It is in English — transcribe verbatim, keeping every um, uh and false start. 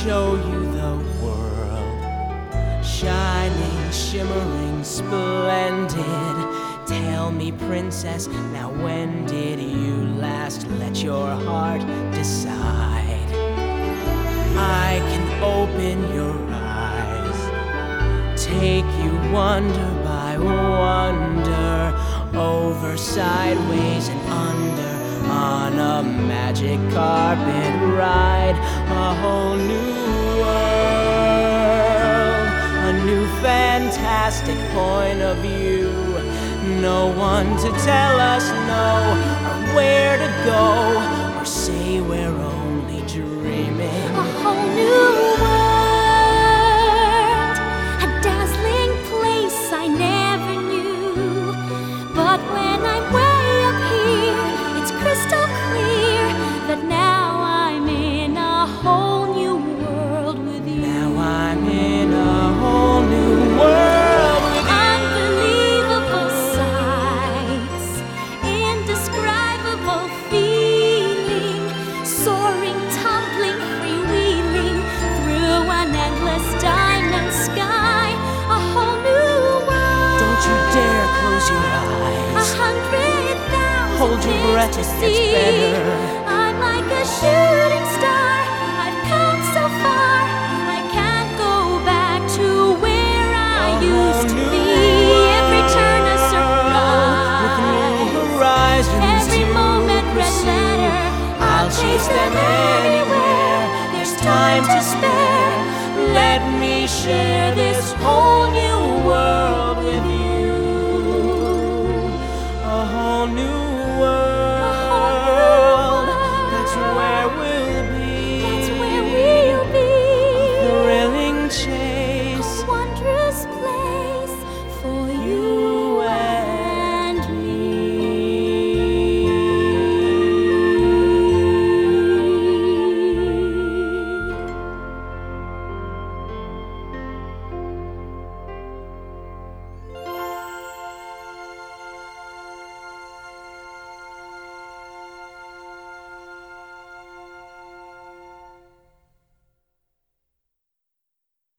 show you the world, shining, shimmering, splendid. Tell me, princess, now when did you last let your heart decide? I can open your eyes, take you wonder by wonder, over, sideways, and under, on a magic carpet ride. A whole new world, a new fantastic point of view. No one to tell us no, or where to go, or say we're only dreaming. A whole new world, a dazzling place I never knew. But when I'm way up here, it's crystal clear that now I'm in a whole new world with you. Now I'm in a whole new world with you. Unbelievable sights, indescribable feeling, soaring, tumbling, freewheeling through an endless diamond sky. A whole new world. Don't you dare close your A eyes. hundred thousand Hold your breath, it things to gets see. better. I'm like a shooting star